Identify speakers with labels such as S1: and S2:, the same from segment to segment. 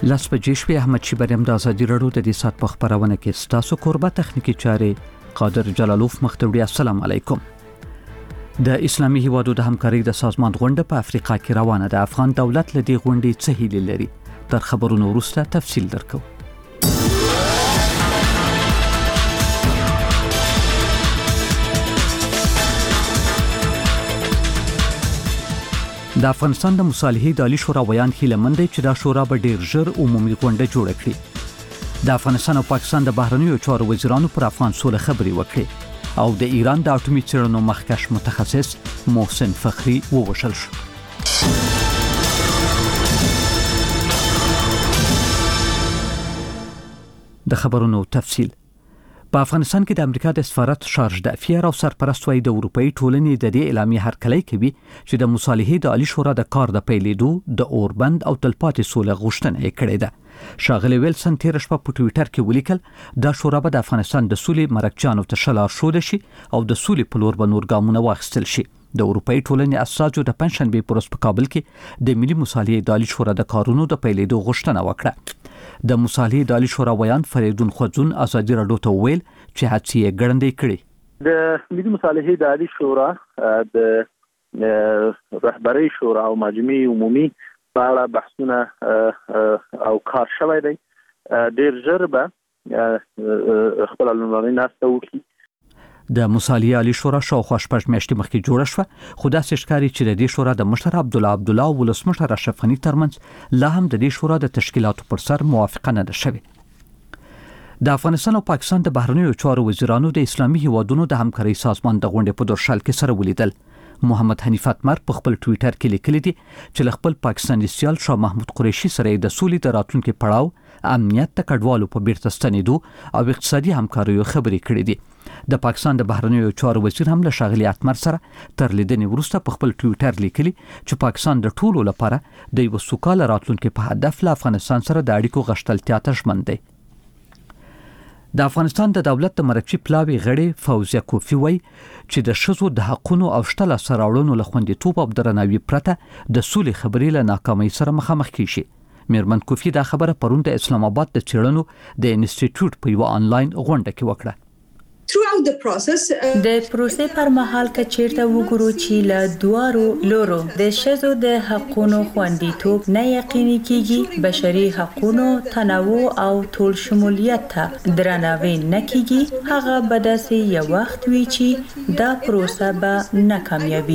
S1: لاس بجې شوې احمد شیبریم د ازادي راډیو د دې سات په خبرونه کې ستاسو قربه تخنیکی چارې قادر جلالوف مختوړي. السلام علیکم. د اسلامي هیوادو د همکارۍ د سازمان غونډه په افریقا کې روانه ده. افغان دولت له دې غونډې څه هیلې لري؟ تر خبرونو وروسته تفصیل درکو. د افغانستان د مصالحې د عالی شورا ویان هیلمند دی چې دا شورا به ډیر ژر عمومي غونډه جوړ کړي. د افغانستان او پاکستان د بهرنیو چارو وزیرانو پر افغان سوله خبرې وکړي او د ایران د اټومي څېړنو مخکښ متخصص محسن فخری ووژل شو. د خبرونو تفصیل. په افغانستان کې د امریکا د سفارت شارج دافیر او سرپرست وایي د اروپאי ټولنې د دې اعلامیه هرکلی کوي چې د مصالحې د عالی شورا د کار د پیلېدو د اوربند او تلپاتې سوله غوښتنه یې کړې ده. شاغلی ویلسن تیر شپه په ټوئیټر کې ولیکل دا شورا به د افغانستان د سولې مرکچانو ته شلار شو شي او د سولې په لور به نور ګامونه واخیستل شي. د اروپאי ټولنې اساسو د پنځشنبه پر ورځ په کابل کې د ملي مصالحې د عالی شورا د کارونو د پیلېدو غوښتنه وکړه. د مصالحې د عالی شورا ویان فریدون خودزون ازادي راډیو ته ویل چې هڅې یې ګړندې کړې.
S2: د ملي مصالحې د عالی شورا د رهبرۍ شورا او مجمع عمومي په اړه بحثونه او کار شوی دی. ډیر ژر به خپل لومړنۍ ناسته وکړي.
S1: د مصالحې عالی شورا شاوخوا شپږ میاشتې مخکې جوړه شوه، خو داسې ښکاري چې د دې شورا د مشر عبدالله او ولسمشر اشرف غني ترمنځ لا هم د دې شورا د تشکیلاتو پر سر موافقه نه ده شوې. د افغانستان او پاکستان د بهرنیو چارو وزیرانو د اسلامي هیوادونو د همکارۍ سازمان د غونډې په دورشال کې سره ولیدل. محمد حنیف اتمر په خپل ټوئیټر کې لیکلي دي چې له خپل پاکستاني سیال شاه محمود قریشي سره د سولې د راتلونکي پړاو، امنیت د کډوالو په بیرته ستنېدو او اقتصادي همکاریو خبرې کړې دي. د پاکستان د بهرنیو چارو وزیر هم له ښاغلي اتمر سره تر لیدنې وروسته په خپل ټوئیټر لیکلي چې پاکستان د ټولو لپاره د یو سوکاله راتلونکي په هدف له افغانستان سره د اړیکو غښتلتیا ته ژمن دی. د افغانستان د دولت د مرکزي پلاوي غړي فوزیه کوفی وایي چې د ښځو د حقونو او شته لاسته راوړنو له خوندیتوب او درناوي پرته د سولې خبرې له ناکامۍ سره مخامخ کیږي. میرمن کوفی دا خبره پرون د اسلام آباد د څېړنو د انسټیټیوټ په یو آنلاین غونډه کې وکړه.
S3: د پروسې پر مهال که چیرته وګورو چې له دوارو لورو د ښځو د حقونو خوندیتوب نه یقیني کیږي، بشري حقونو تنوع او ټول شمولیت ته درناوی نه کیږي، هغه به داسې یو وخت وي چې دا پروسه به نه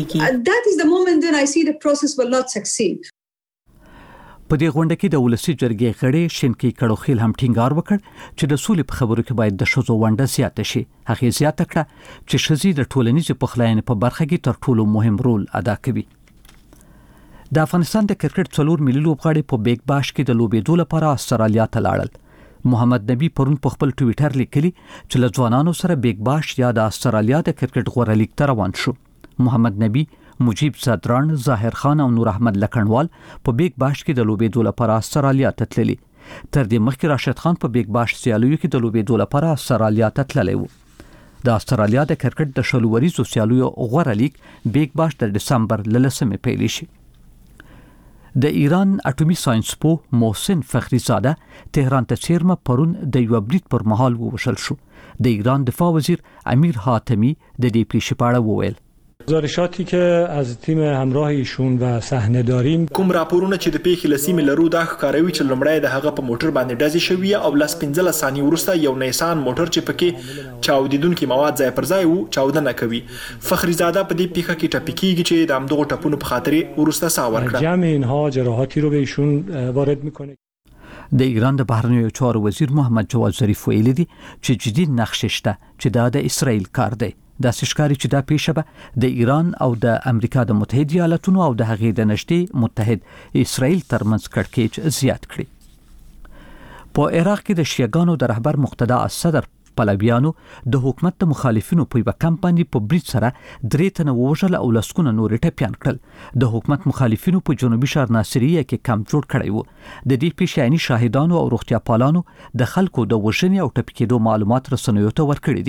S3: کامیابیږي.
S1: په دې غونډه کې د ولسی جرګې غړي شینکی کړوخیل هم ټینګار وکړ چې د سولې په خبرو کې باید د ښځو ونډه زیاته شي. هغه زیاته کړه چې ښځې د ټولنیز پخلاینې په برخه کې تر ټولو مهم رول ادا کوي. د افغانستان د کرکټ 4 ملي لوبغاړي په بیگ باش کې د لوبېدو لپاره استرالیا ته لاړل. محمد نبی پرون په خپل ټوئیټر لیکلي چې له ځوانانو سره بیگ باش یا د استرالیا د کرکټ غوړه لیګ ته روان شو. محمد نبی، مجیب صدران، ظاهر خان او نور احمد لکنوال په بیگ باش کې د لوبېدو لپاره استرالیا ته تللي. تر دې مخکې راشد خان په بیگ باش سیالیو کې د لوبېدو لپاره استرالیا ته تللی و. د استرالیا د کرکټ د شلو وریزو سیالیو غوړه لیګ بیگ باش د دسمبر 10 پیل شي. د ایران اټومي ساينس پوه محسن فخری زاده تهران ته څیرمه پرون د یو برید پر مهال ووژل شو. د ایران دفاع وزیر امیر حاتمی د دې پیښې په اړه وویل:
S4: گزارشاتی که از تیم همراه ایشون و صحنه داریم،
S5: کوم راپورونه چې د پیښې لسیمې لرو دا ښکاروي چې لومړی د هغه په موټر باندې ډزې شوې او 15 ثانیې وروسته یو نیسان موټر چې پکې چاودیدونکي مواد ځای پر ځای وو چاودنه کوي. فخری زاده په دې پیښه کې ټپي کیږي چې د همدغو ټپونو په خاطر وروسته ساه ورکړه.
S4: جمع اینها جراحاتی رو به ایشون وارد میکنه.
S1: د ایران د بهرنیو چارو وزیر محمد جواد ظریف ویلي دي چې جدي نقش شته چې دا د اسرائیل کار دی. دا ښکاري چې دا پیښه به د ایران او د امریکا د متحده ایالاتونو او د هغې د نږدې متحد اسرائیل ترمنځ کړکېچ زیات کړي. په عراق کې د شیعاګانو د رهبر مقتدا الصدر پلویانو د حکومت د مخالفینو په یو کمپاین په برید سره 3 تنه ووژل او لسکونه نور ټپيان کړل. د حکومت مخالفینو په جنوبي شهر ناصریه کې کم جوړ کړی وو. د دې پیښې عیني شاهدانو او روغتیا پالانو د خلکو د وژنې او ټپي کېدو معلومات رسنیو ته ورکړي دي.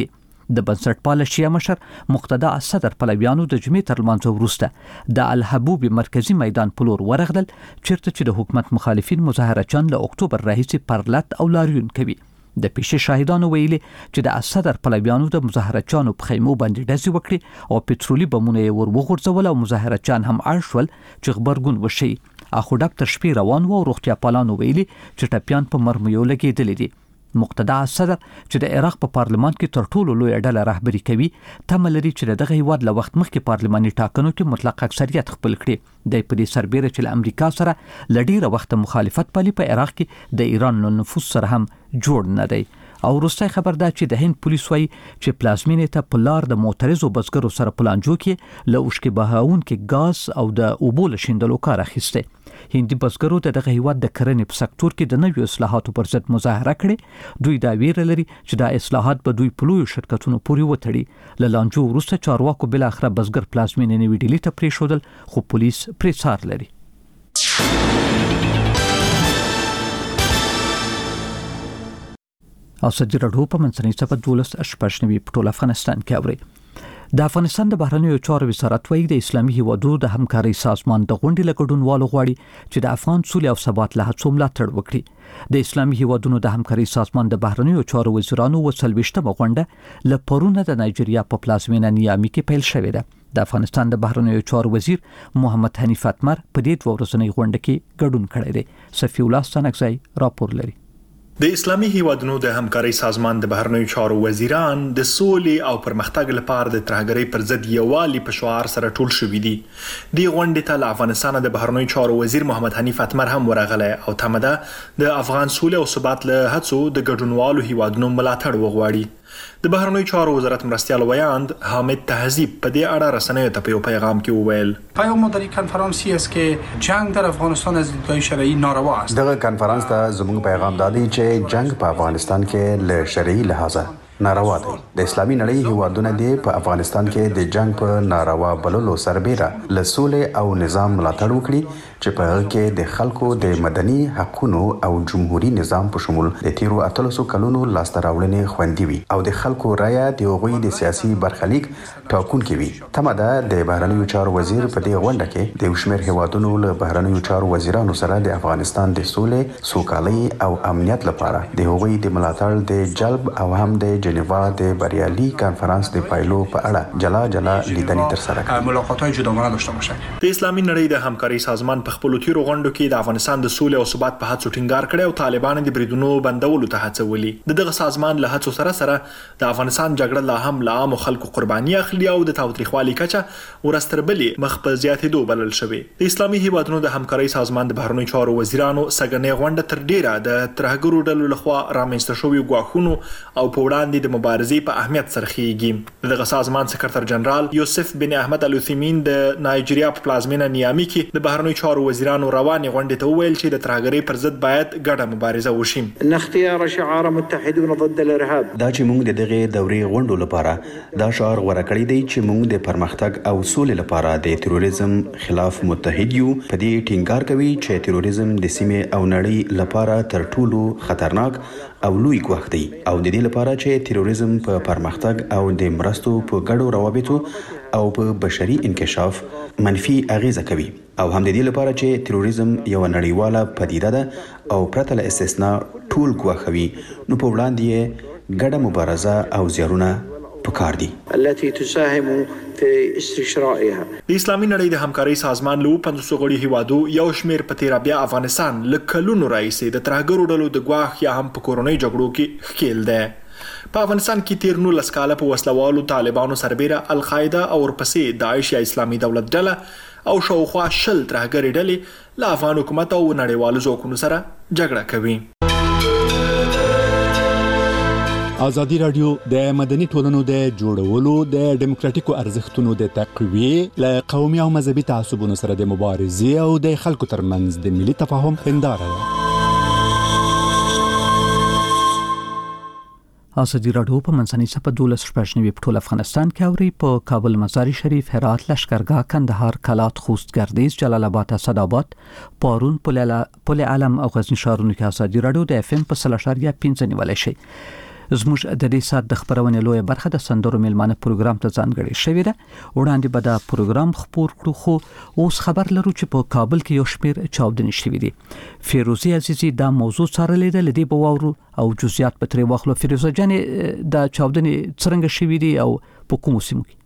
S1: د بنسټپال شیعه مشر مقتدا الصدر پلویانو د جمعې تر لمانځه وروسته د الحبوب مرکزی میدان په لور ورغلل چیرته چې د حکومت مخالفین مظاهرچیان له اکتوبر راهیسې پرلت او لاریون کوي. د پیښې شاهدانو ویلي چې د الصدر پلویانو د مظاهرچیانو په خیمو باندې ډزې وکړي او پټرولي بمونه یې ور وغورځول او مظاهرچیان هم اړ شول چې غبرګون وشي. اخو ډاکټر شپې روان و او روغتیا پالانو ویلي چې ټپیان په مرمیو لګېدلي دي. مقتدا الصدر چې د عراق په پارلمان کې تر ټولو لوی ډله رهبري کوي تمه لري چې دغه هیواد له وخت مخکې پارلماني ټاکنو کې مطلق اکثریت خپل کړي. د پدې سربېره چې له امریکا سره لډیره وخت مخالفت پالي په عراق کې د ایران له نفوذ سره هم جوړ نه دی. او وروستی خبر دا چې د هند پولیس وایي چې پلازمینې ته په لار د معترضو بزګرو سره پلانجو کې له اوښکې بهاونکي ګاز او د اوبو له شیندلو کار اخیستی. هندي بزګرو د دغه هیواد د کرنې په سکتور کې د نویو اصلاحاتو پر ضد مظاهره کړې. دوی دا ویره لري چې دا اصلاحات به دوی په لویو شرکتونو پورې وتړي. له لانجو وروسته چارواکو بل اخره بزګر پلازمینې نوې ډیلي ته پرېښودل خو پولیس پرې څار لري. اسدی راډیو په منځنۍ صفحه 12 په ټول افغانستان کې اوري. د افغانستان د بهرنیو چارو وزارت وایي د اسلامي هیوادونو د همکارۍ سازمان د غونډې له ګډونوالو غواړي چې د افغان سولې او ثبات له هڅو ملاتړ وکړي. د اسلامي هیوادونو د همکارۍ سازمان د بهرنیو چارو وزیرانو 40مه غونډه له پرونه د نایجیریا په پلازمینه نیامي کې پیل شوې ده. د افغانستان د بهرنیو چارو وزیر محمد حنیف اتمر په دې 2 ورځنۍ غونډه کې ګډون کړی دی. صفی الله ستانکزی راپور لري.
S5: د اسلامي هیوادونو د همکارۍ سازمان د بهرنیو چارو وزیران د سولې او پرمختګ لپاره د ترهګرۍ پر ضد یووالي په شعار سره ټول شوي دي. د غونډې ته له افغانستان د بهرنیو چارو وزیر محمد حنیف اتمر هم ورغلی او تمه ده د افغان سولې او ثبات له هڅو د ګډونوالو هیوادونو ملاتړ وغواړي. د بهرنیو چارو وزارت مرستیال ویاند حامد تهذیب په دې اړه رسنیو ته په پیغام کې وویل
S6: پیام در این کنفرانسی است که جنگ در افغانستان از دیدگاه شرعی ناروا است.
S7: دغه کنفرانس ته زموږ پیغام دادی چې جنگ په افغانستان کې له شرعي لحاظه ناروا دی. د اسلامي نړۍ هیوادونه دي په افغانستان کې د جنگ په ناروا بللو سربېره له سولې او نظام ملاتړ وکړي چې په هغه کې د خلکو د مدني حقوقو او جمهوریت نظام په شمول د تیرو 1300 کلونو لاسته راوړنې خوندي وي او د خلکو رایه د هغوی د سیاسي برخلیک ټاکونکي وي. تمه ده د بهرنیو چارو وزیر په دې غونډه کې د شمېر هیوادونو له بهرنیو چارو وزیرانو سره د افغانستان د سولې، سوکالۍ او امنیت لپاره د هغوی د ملاتړ د جلب او هم د جنیوا د بریالي کانفرنس د پایلو په اړه جلا لیدنې ترسره کړي.
S6: ملاقات‌های جداگانه داشته باشند.
S5: د اسلامي نړۍ د همکارۍ سازمان په خپل تیرو غونډو کې د افغانستان د سولې او ثبات په هڅو ټینګار کړی او طالبان د بریدونو بندولو ته هڅولي. دغه سازمان له هڅو سره د افغانستان جګړه لا هم له عام خلکو قرباني اخلي او د تاوتریخوالي کچه ورستربلې مخ په زیاتېدو بلل شوی. د اسلامي هیوادونو د همکارۍ سازمان د بهرنیو چارو وزیرانو سګنې غونډه تر ډیره د ترهګرو ډلو لخوا رامنځته شوی غواخونو او په وړاندې د مبارزې په اهمیت سره خېږي. دغه سازمان سکرټر جنرال یوسف بن احمد الوثیمین د نایجیریا په پلازمینه نیامي کې د بهرنیو چارو وزیرانو روانې غونډې ته وویل چې د ترهګرۍ پر ضد باید ګډه مبارزه وشي.
S8: اختیار شعار متحدون ضد الارهاب
S7: دا چې موږ د دغه دورې غونډو لپاره دا شعار غوړه کړی دی چې موږ د پرمختګ او سولې لپاره د تروریزم خلاف متحد یو. په دې ټینګار کوي چې تروریزم د سیمې او نړۍ لپاره تر ټولو خطرناک او لوی ګواښ دی او د دې لپاره چې تروریزم په پرمختګ او د مرستو په ګډو روابطو او په بشري انکشاف منفي اغیزه کوي او هم د دې لپاره چې تروریزم یو نړیواله پدیده ده او پرته له استثناء ټول ګواښوي نو په وړاندې ګډه مبارزه او زیارونه پکار دي
S8: التي تساهم في استشرائها.
S5: د اسلامي نړۍ د همکارۍ سازمان له 500 غړي هیوادو یو شمیر په تیر بیا افغانستان لکلونو راځي د ترهګرو ډلو د ګواښ یا هم په کورونی جګړو کې ښکیل ده. په افغانستان کې تیر 19 کاله په وسلوالو طالبانو سربېره القاعده او ورپسې داعش یا اسلامي دولت ډله او شاوخوا 20 ترهګري ډلې له افغان حکومت او نړیوالو ځواکونو سره جګړه کوي.
S9: ازادي رادیو د مدني ټولنو د جوړولو د دیموکراتیکو ارزښتونو د تقویې له قومي او مذهبي تعصبونو سره د مبارزې او د خلکو ترمنځ د ملي تفاهم هنداره ده.
S1: ازادي رادیو په منځنۍ صفحه 12 په ټول افغانستان کې اوري. په کابل، مزار شریف، هرات، لشکرګاه، کندهار، کلات، خوست، ګردیز، جلال آباد، اسداباد، پارون، پل علم او غزنی ښارونو کې ازادي رادیو د FM په 3.5 نیولای شي. زموږ د دې سات د خبرونې لوی برخه د سندرو میلمانه پروګرام ته ځانګړې شوې ده. وړاندې به دا پروګرام خبر کړو، خو اوس خبر لرو چې په کابل کې یو شمېر چاودنې شوې دي. فیروزه عزیزي دا موضوع څارلې ده، لدی به واورو او جزئیات به ترې واخلو. فیروزه جانې دا چاودنې څنګه شوې دي او په کومو سیمو کې؟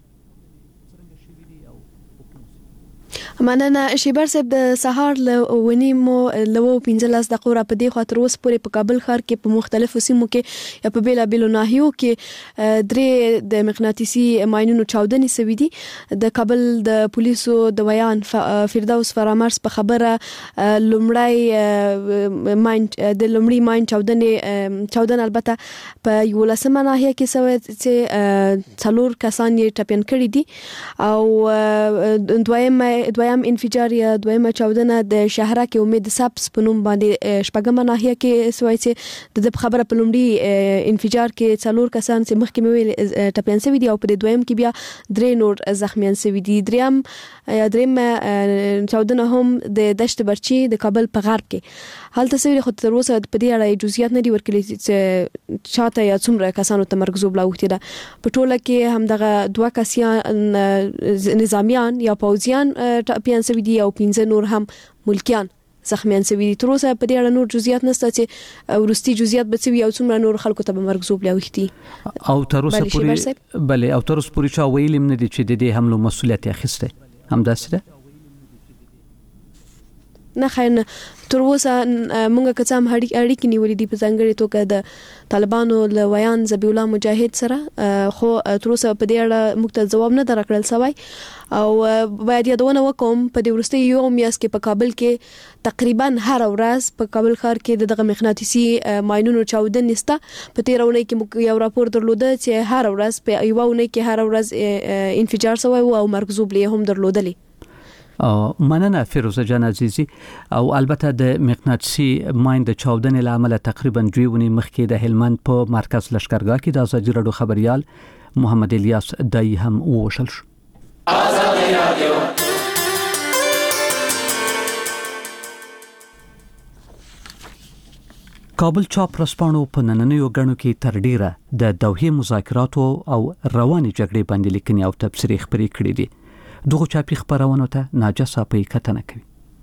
S10: مننه شیبر صاحب. د سهار ونیمو لو 15 دقیقې را په دې خاطر اوس پورې په کابل ښار کې په مختلفو سیمو کې یا په بیلابیلو ناحیو کې درې د مغناطیسي ماینونو چاودنې سوي دي. د کابل د پولیسو د ویان فردوس فرامرز په خبره لومړی ماین چاودنه البته په 11مه ناحیه کې سوي چې 4 کسان یې ټپيان کړي دي، او دویم انفجار یا دویمه چاودنه د شهره کې امید سبز په نوم باندې شپږمه ناحیه کې سوي چې د خبره په لومړي انفجار کې 4 کسان چې مخکې مې ویل ټپيان سوي دي او په دویم کې بیا 3 نور زخمیان سوي دي. دریم چاودنه هم د دشت برچی د کابل په غرب کې حالت سوي، خو تر اوسه په دې اړه جزئیات نه دي ورکړي چې چاته یا څومره کسانو تمرکز وبلاوخته ده. په ټوله کې همدغه 2 کسان نظامیان یا پوځیان ټپيان سوي دي او 15 نور هم ملکیان زخمیان سوي دي. تر اوسه په دې اړه نور جزئیات نشته چې ورستي جزئیات به سوي او څومره نور خلکو ته مرګ وبلاوختی.
S1: او تر اوسه پوری بله او تر اوسه پوری چا ویلم نه دي چې د دې حملو مسؤلیت اخیسته همداسې ده؟
S10: نه خیر، تر اوسه مونږه که څه هم اړیکې نیولې دي په ځانګړې توګه د طالبانو له ویان ذبیح الله مجاهد سره، خو تر اوسه په دې اړه موږ ته ځواب نه درکړل سوی. او باید یادونه وکوم په دې وروستي یو میاشت کې په کابل کې تقریبا هر ورځ په کابل ښار کې دغه مغناطیسي ماینونو چاودنې سته. په تیر اونۍ کې موږ یو راپور درلوده چې هر ورځ په یو اونۍ کې هر ورځ انفجار شوی او مرګ زوبلې هم درلودلې.
S1: مننه فیروزه جان عزیزي. او البته د مغناطیسي ماین د چاودنې لامل تقریبا 2 ونې مخکې د هلمند په مرکز لشکرګاه کې د ازادي راډیو خبريال محمد الیاس دای هم ووشل شو. ازادي راډیو کابل چاپ رسپانو په نننیو غړو کې تر ډیره د دوحې مذاکراتو او رواني جګړې باندې لیکنې او تبصرې خبرې کړې دي. دغه چاپی خبرونه ته ناجسه په کتنه کوي.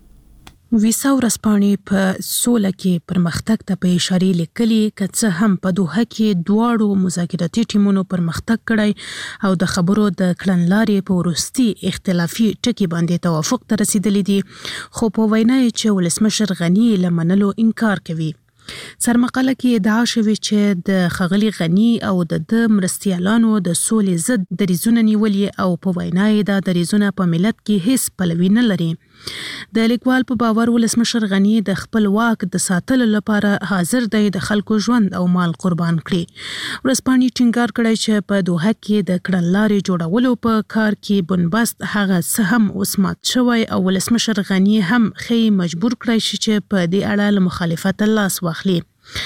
S11: ویسا ورسپانې په سوله کې پرمختګ ته په اشاره لیکلي، که څه هم په دوحه کې دواړو مذاکراتي ټیمونو پرمختګ کړی او د خبرو د کړنلارې په وروستي اختلافي ټکي باندې توافق ته رسیدلی دي، خو په وینا یې چې ولسمشر غنی له منلو انکار کوي. سرمقاله کې ادعا شوې چې د خغلی غنی او د مرستیالانو د سولې ضد دریزونه نیولې او په وینا یې دا دریزونه په ملت کې هیڅ پلوي نه لري. د لیکوال په باور ولسمشر غنی د خپل واک د ساتلو لپاره حاضر دی د خلکو ژوند او مال قربان کړي. ورسپانې ټینګار کړی چې په دوحه کې د کړنلارې جوړولو په کار کې بنبست هغه څه هم اوس مات شوی او ولسمشر غنی هم خې مجبور کړی شي چې په دې اړه له مخالفت لاس واخلي.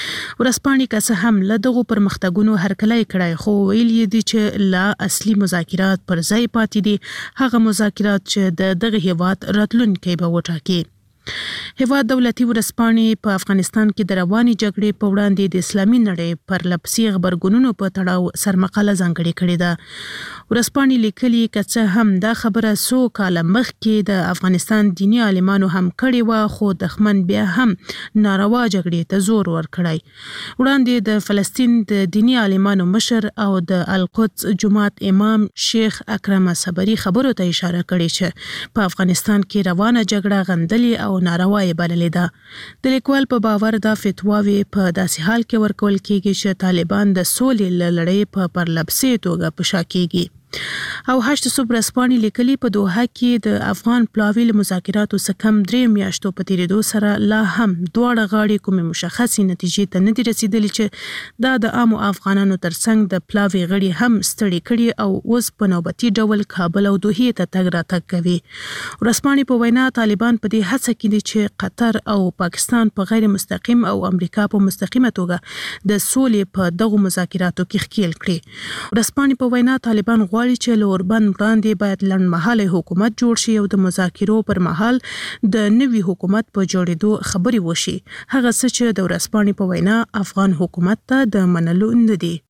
S11: ورسپانې که څه هم له دغو پرمختګونو هرکلی کړی، خو ویل یې دي چې لا اصلي مذاکرات پر ځای پاتې دي، هغه مذاکرات چې د دغه هیواد راتلونکی به وټاکي. هیواد دولتي ورسپانې په افغانستان کې د رواني جګړې په وړاندې د اسلامي نړۍ پر لپسې خبرګونونو په تړاو سرمقاله ځانګړې کړې ده. ورسپانې لیکلي که څه هم دا خبره څو کاله مخکې د افغانستان دیني عالمانو هم کړې وه، خو دښمن بیا هم ناروا جګړې ته زور ورکړی. وړاندې د فلسطین د دیني عالمانو مشر او د القدس جماعت امام شیخ اکرم صبری خبرو ته اشاره کړې چې په افغانستان کې روانه جګړه غندلې او ناروا یې بللې ده. د لیکوال په باور دا فتواوې په داسې حال کې ورکول کېږي چې طالبان د سولې له لړۍ په پرلپسې توګه په شا کېږي. او 8 صبح رسپانې لیکلي په دوحه کې د افغان پلاوي له مذاکراتو څخه کم 3 میاشتو په تیریدو سره لا هم دواړه غاړې کومې مشخصې نتیجې ته نه دي رسیدلې چې دا د عامو افغانانو ترڅنګ د پلاوي غړي هم ستړي کړي او اوس په نوبتي ډول کابل او دوحې ته تګ راتګ کوي. رسپانې په وینا طالبان په دې هڅه کې دي چې قطر او پاکستان په غیر مستقیم او امریکا په مستقیمه توګه د سولې په دغو مذاکراتو کې ښکیل کړي. رسپانې په وینا طالبان غواړي چې له اوربند وړاندې باید لنډمهاله حکومت جوړ شي او د مذاکرو پر مهال د نوي حکومت په جوړېدو خبري وشي. هغه څه چې د ورځپاڼې په وینا افغان حکومت ته د منلو نه دي.